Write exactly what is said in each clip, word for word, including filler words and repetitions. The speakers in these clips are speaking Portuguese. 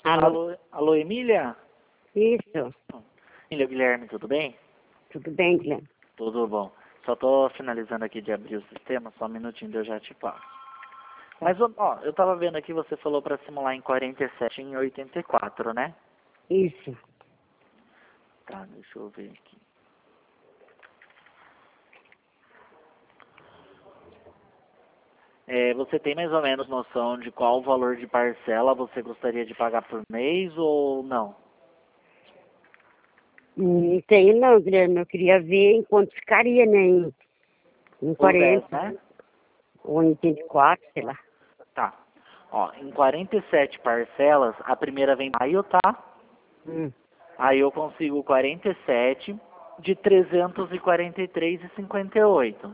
Alô? Alô, alô, Emília? Isso. Emília, Guilherme, tudo bem? Tudo bem, Guilherme? Tudo bom. Só tô finalizando aqui de abrir o sistema, só um minutinho eu já te passo. Mas, ó, eu tava vendo aqui, você falou para simular em quarenta e sete e em oitenta e quatro, né? Isso. Tá, deixa eu ver aqui. É, você tem mais ou menos noção de qual o valor de parcela você gostaria de pagar por mês ou não? Não tenho não, Guilherme. Eu queria ver em quanto ficaria, né? Em, em Por dez, quarenta né? ou em oitenta e quatro, sei lá. Tá. Ó, em quarenta e sete parcelas, a primeira vem em maio, tá? Hum. Aí eu consigo quarenta e sete de trezentos e quarenta e três e cinquenta e oito.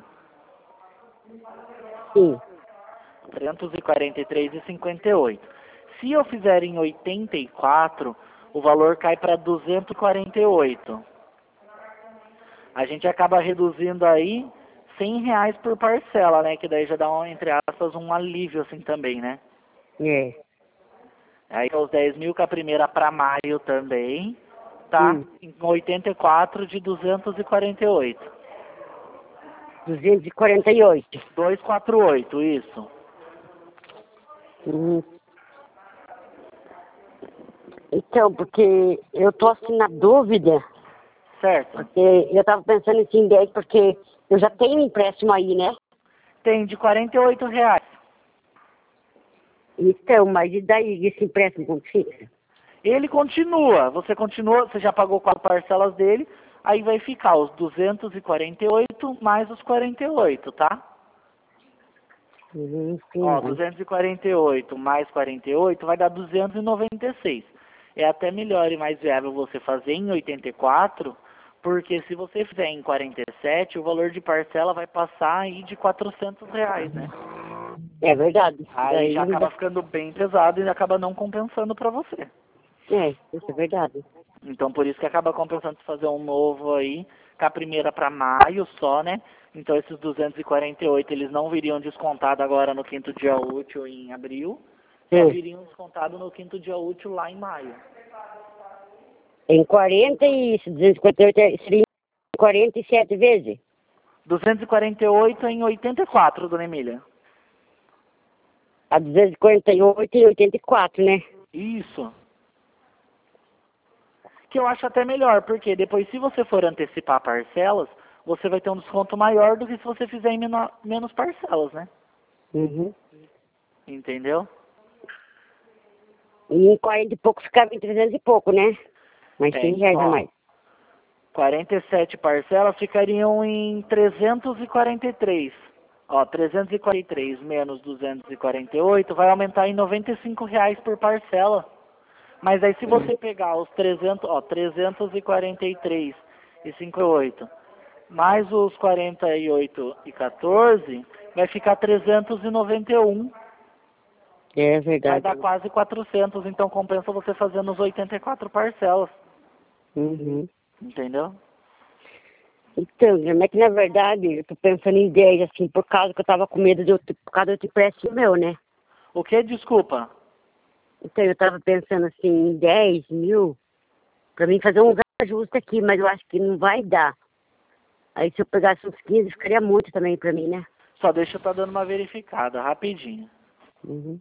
Sim. trezentos e quarenta e três e cinquenta e oito. Se eu fizer em oitenta e quatro, o valor cai para duzentos e quarenta e oito. A gente acaba reduzindo aí cem reais por parcela, né? Que daí já dá, um, entre aspas, um alívio assim também, né? É. Aí os dez mil com a primeira para maio também, tá? Hum. Em oitenta e quatro de duzentos e quarenta e oito. duzentos e quarenta e oito. duzentos e quarenta e oito, isso. Hum. Então, porque eu tô assim na dúvida, Certo? porque eu tava pensando assim, dez, porque eu já tenho um empréstimo aí, né? Tem de quarenta e oito reais. Então, mas e daí esse empréstimo como fica? Ele continua, você continua, você já pagou quatro parcelas dele, aí vai ficar os duzentos e quarenta e oito mais os quarenta e oito, tá? Hum, Ó, entendi. duzentos e quarenta e oito mais quarenta e oito vai dar duzentos e noventa e seis. É até melhor e mais viável você fazer em oitenta e quatro, porque se você fizer em quarenta e sete, o valor de parcela vai passar aí de quatrocentos reais, né? É verdade. Aí Daí já ainda. acaba ficando bem pesado e acaba não compensando para você. É, isso é verdade. Então por isso que acaba compensando se fazer um novo aí, com a primeira para maio só, né? Então esses duzentos e quarenta e oito eles não viriam descontados agora no quinto dia útil em abril, só É. viriam descontados no quinto dia útil lá em maio. Em quarenta e duzentos e cinquenta e oito é- seria em quarenta e sete vezes? duzentos e quarenta e oito em oitenta e quatro, dona Emília. A duzentos e quarenta e oito e oitenta e quatro, né? Isso. Que eu acho até melhor, porque depois se você for antecipar parcelas, você vai ter um desconto maior do que se você fizer em menor, menos parcelas, né? Uhum. Entendeu? E em quarenta e pouco ficava em trezentos e pouco, né? Mais cem É, reais a ó, mais. quarenta e sete parcelas ficariam em trezentos e quarenta e três. Ó, trezentos e quarenta e três menos duzentos e quarenta e oito vai aumentar em noventa e cinco reais por parcela. Mas aí se você pegar os trezentos, ó, trezentos e quarenta e três e cinquenta e oito mais os quarenta e oito e quatorze, vai ficar trezentos e noventa e um. É Vai verdade. dar quase quatrocentos, então compensa você fazer nos oitenta e quatro parcelas. Uhum. Entendeu? Então, Guilherme, é que na verdade eu tô pensando em dez, assim, por causa que eu tava com medo de outro, por causa do outro empréstimo meu, né? O que? Desculpa. Então eu tava pensando assim, em dez mil, pra mim fazer um ajuste aqui, mas eu acho que não vai dar. Aí se eu pegasse uns quinze, ficaria muito também pra mim, né? Só deixa eu estar dando uma verificada, rapidinho. Uhum.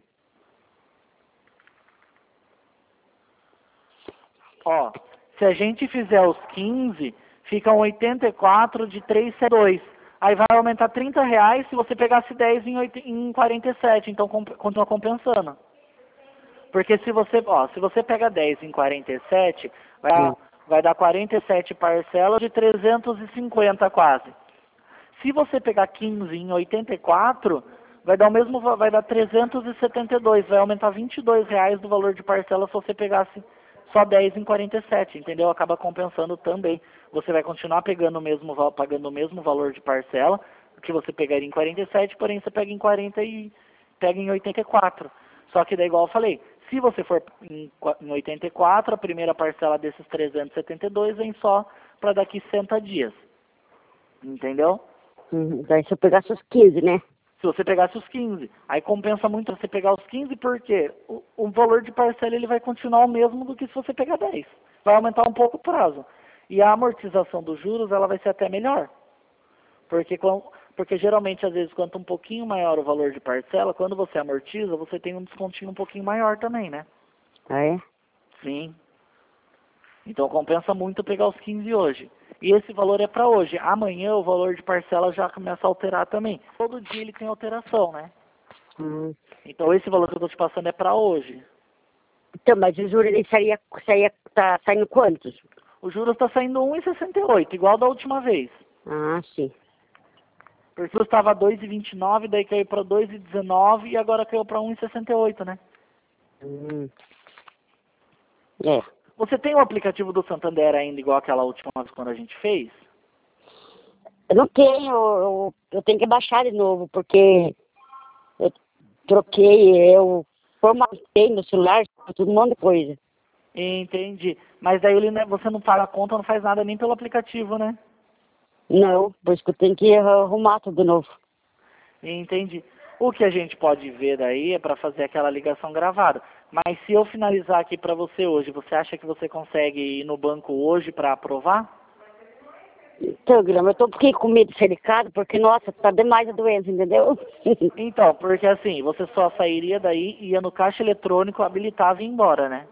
Ó, se a gente fizer os quinze, ficam oitenta e quatro de trezentos e setenta e dois. Aí vai aumentar trinta reais se você pegasse dez em, oit- em quarenta e sete, então comp- continua compensando. Porque se você, ó, se você pega dez em quarenta e sete, vai, Hum. vai dar quarenta e sete parcelas de trezentos e cinquenta quase. Se você pegar quinze em oitenta e quatro, vai dar o mesmo, va- vai dar trezentos e setenta e dois, vai aumentar vinte e dois reais do valor de parcela se você pegasse só dez em quarenta e sete, entendeu? Acaba compensando também. Você vai continuar pegando o mesmo, val- pagando o mesmo valor de parcela que você pegaria em quarenta e sete, porém você pega em quarenta e pega em oitenta e quatro. Só que daí, igual eu falei, se você for em, qua- em oitenta e quatro, a primeira parcela desses trezentos e setenta e dois vem só para daqui sessenta dias. Entendeu? Uhum. Daí se eu pegasse os quinze, né? Se você pegasse os quinze. Aí compensa muito você pegar os quinze porque o, o valor de parcela ele vai continuar o mesmo do que se você pegar dez. Vai aumentar um pouco o prazo. E a amortização dos juros ela vai ser até melhor. Porque, porque geralmente, às vezes, quanto um pouquinho maior o valor de parcela, quando você amortiza, você tem um descontinho um pouquinho maior também, né? Ah, é? Sim. Então compensa muito pegar os quinze hoje. E esse valor é para hoje. Amanhã o valor de parcela já começa a alterar também. Todo dia ele tem alteração, né? Hum. Então esse valor que eu estou te passando é para hoje. Então, mas o juro ele saía, saía, tá saindo quantos? O juros está saindo um vírgula sessenta e oito, igual da última vez. Ah, sim. Porque eu estava dois vírgula vinte e nove, daí caiu para dois vírgula dezenove e agora caiu para um vírgula sessenta e oito, né? Hum. É. Você tem o aplicativo do Santander ainda igual aquela última vez quando a gente fez? Eu não tenho, eu, eu tenho que baixar de novo, porque eu troquei, eu formatei no celular, tudo um monte de coisa. Entendi. Mas daí ele, né, você não paga a conta, não faz nada nem pelo aplicativo, né? Não, por isso que eu tenho que arrumar tudo de novo. Entendi. O que a gente pode ver daí é para fazer aquela ligação gravada. Mas se eu finalizar aqui para você hoje, você acha que você consegue ir no banco hoje para aprovar? Então, Guilherme, eu tô um pouquinho com medo de ser delicado, porque, nossa, tá demais a doença, entendeu? Então, porque assim, você só sairia daí, ia no caixa eletrônico, habilitava e ia embora, né?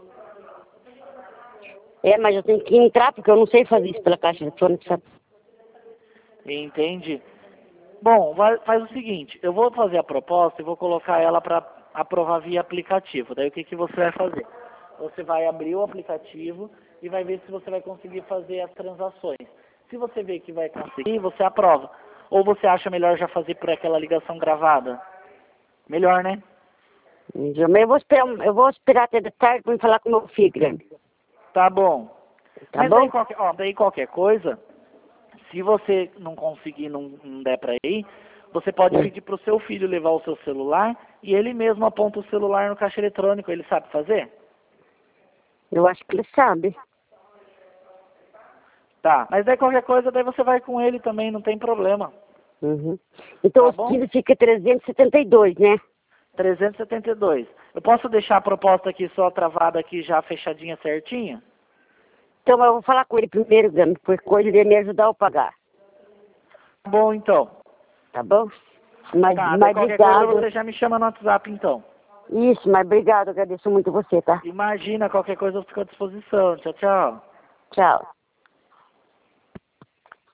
É, mas eu tenho que entrar, porque eu não sei fazer isso pela caixa eletrônica, sabe? Entendi. Bom, vai, faz o seguinte, eu vou fazer a proposta e vou colocar ela para aprovar via aplicativo. Daí o que, que você vai fazer? Você vai abrir o aplicativo e vai ver se você vai conseguir fazer as transações. Se você ver que vai conseguir, você aprova. Ou você acha melhor já fazer por aquela ligação gravada? Melhor, né? Eu vou esperar, eu vou esperar até de tarde para falar com meu filho, Guilherme. Tá bom. Tá Mas bom? daí qualquer, ó, daí qualquer coisa, se você não conseguir, não, não der para ir, você pode É. pedir para o seu filho levar o seu celular e ele mesmo aponta o celular no caixa eletrônico. Ele sabe fazer? Eu acho que ele sabe. Tá. Mas daí qualquer coisa, daí você vai com ele também, não tem problema. Uhum. Então, Tá os bom? quilos fica trezentos e setenta e dois, né? trezentos e setenta e dois. Eu posso deixar a proposta aqui só travada aqui, já fechadinha certinha? Então, eu vou falar com ele primeiro, Guilherme, porque coisa de me ajudar a pagar. Tá bom, então. Tá bom? Mas, Tá, daí mas qualquer coisa obrigado. você já me chama no WhatsApp, então. Isso, mas obrigado, agradeço muito você, tá? Imagina, qualquer coisa eu fico à disposição. Tchau, tchau. Tchau.